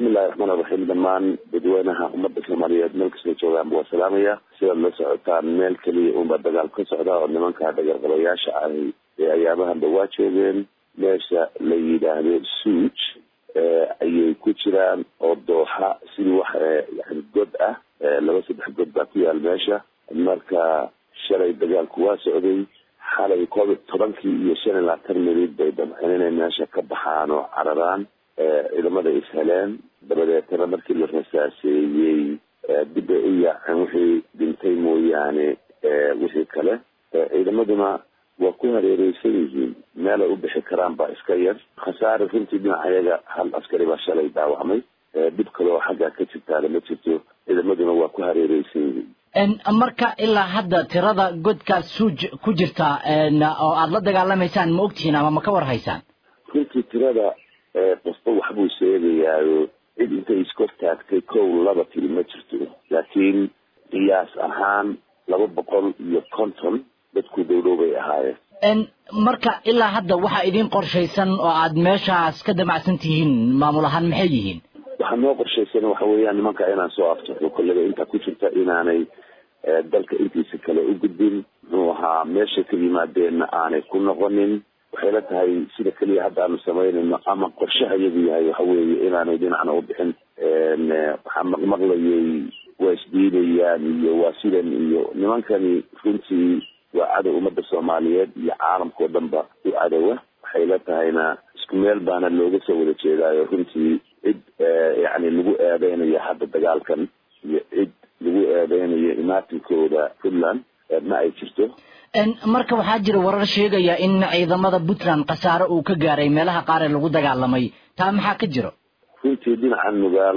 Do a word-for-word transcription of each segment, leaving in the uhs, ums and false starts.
بسم الله الرحمن الرحيم دمان بدوينها أمد الصومالية ملك سويتشوغان بوسلامية سيدا لسعودان ميل كلي أمد دقال كسعودا ونمان كهذا قربياش عن أيامها بواتشوغين ميشا ليدا هذه السوج أي كتيران أو دوحة سلوح يعني قدأة لو سبح قدأة في الماشا المركا شرعي دقال كوا سعودي حالة يقوم طبنكي يشان العتر مريد بيضا حيننا ماشا كبحان وعرران إذا ماذا إسهالان بدأ ترى مركي الرساسي بدائية عن وحي بنتيمو يعني وحي كلا إذا ماذا وكون رئيسيين ما لا أبحي كرام بإسكاير خسارة فهمتي بنا عياجا هل أسكري باشالي داو عمي بدكلو حاجة كتبتا لما تبتو إذا ماذا وكون رئيسيين ان marka ilaa hadda tirada godka suuj ku jirta oo aad la dagaalamaysan ma ogtiin ama ma ka war haysaan runtii tirada qofka waxa buu sheegayaa in inta isku taagtay kow laba tiri ma jirto laakiin qiyaas ahaan laba boqol iyo konton dadku dowladda ay ahaayeen en marka ilaa hadda waxa idin qorshaysan oo aad meeshaas ka damacsan tihiin maamul ahaan maxay yihiin waxa noo qorshaysan waxa weeyaan nimanka inaan soo afjaro kullaba inta ku jirta inaanay dalka intiisa kale u gudbin oo ahaa meesha ka yimaadeen aanay ku noqonin waxay la tahay sida kaliya hadda aanu samaynayno ama qorshaha iyagu yahay waxa weeye inaanay dhinacna u bixin waxaa maqmaqlayay waa isdiidayaan iyo waa sidan iyo nimankani runtii waa cadow ummadda soomaaliyeed iyo caalamkao dhanba u cadowa waxay la tahayna isku meel baana looga soo wada jeedaayo runtii cid yani lagu eedeynayo hadda dagaalkan iyo cid lagu eedeynayo imaatinkooda Puntland ma ay jirto marka waxaa jira warar sheegaya in ciidamada Puntland qasaaro uu ka gaaray meelaha qaar ee lagu dagaalamay taa maxaa ka jiro runtii dhinaca nugaal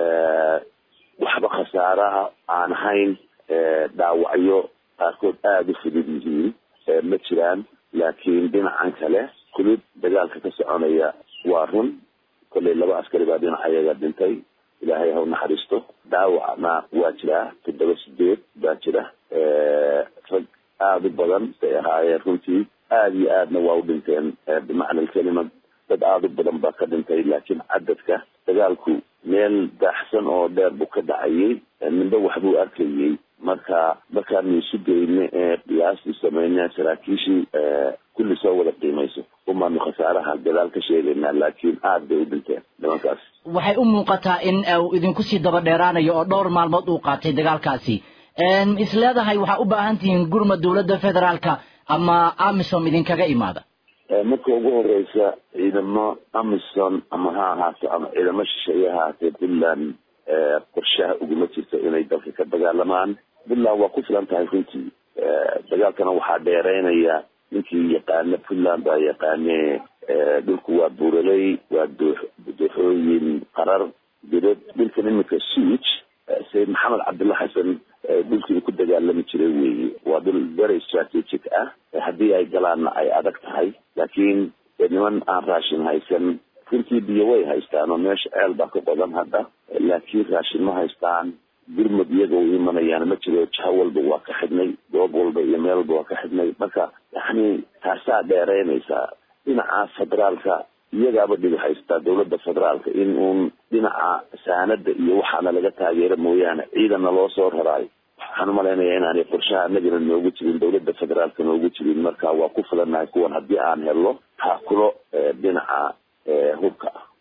waxba khasaaraha aan ahayn dhaawacyo qaarkood aada u fudud yihiin ma jiraan laakiin dhinacan kale kulid dagaalka ka soconaya waa run kolley laba askari baa dhinaca iyaga dhintay ilaahay ha u naxariisto dhaawacna waa jiraa toddoba sideed baa jira rag aada u badan bay ahaayeen runtii aada iyo aadna waa u dhinteen bimacna alkelimad dad aada u badan baa ka dhintay laakiin cadadka dagaalku meel daaxsan oo dheer buu ka dhacayay ninba waxbuu arkayay marka markaanu isu geyne ee qiyaastii sameynaa saraakiishii kulli soo wada qiimayso umaanu khasaaraha gadaal ka sheegaynaa laakiin aad bay u dhinteen nimankaas waxay u muuqataa in uu idinku sii daba dheeraanayo oo dhowr maalmood uu qaatay dagaalkaasi isleedahay waxaa u baahan tihiin gurmad dowladda federaalka ama amisom idinkaga imaada marka ugu horeysa ciidamo amisom ama ha ahaato ama ciidamo shisheeye ha ahaatee Puntland qorshaha uguma jirto inay dalka ka dagaalamaan Puntland waa ku filan tahay runtii dagaalkana waxaa dheereynaya ninkii yaqaana Puntland baa yaqaane dhulku waa buuraley waa dooxooyin qarar dibad dhulkan iminka suuj sayid maxamed cabdulla xasan dhulkii ku dagaalami jiray weeye waa dhul very strategic ah haddii ay galaanna ay adag tahay laakiin niman aan raashin haysan runtii biyo way haystaan oo meesha ceel baa ka qodan hadda laakiin raashin ma haystaan gurmad iyaga u imanayaan ma jiro jaha walba waa ka xidhnay goob walba iyo meel walba waa ka xidhnay marka yani taasaa dheereynaysaa dhinaca federaalka iyagaaba dhib haystaa dowladda federaalka in uun dhinaca saanada iyo waxaana laga taageero mooyaane ciidana loo soo raraayo waxaan umalaynaya inaanay qorshaha anagana noogu jirin dowladda federaalka noogu jirin marka waa ku filanahay kuwan haddii aan helno taakulo dhinaca hubka ah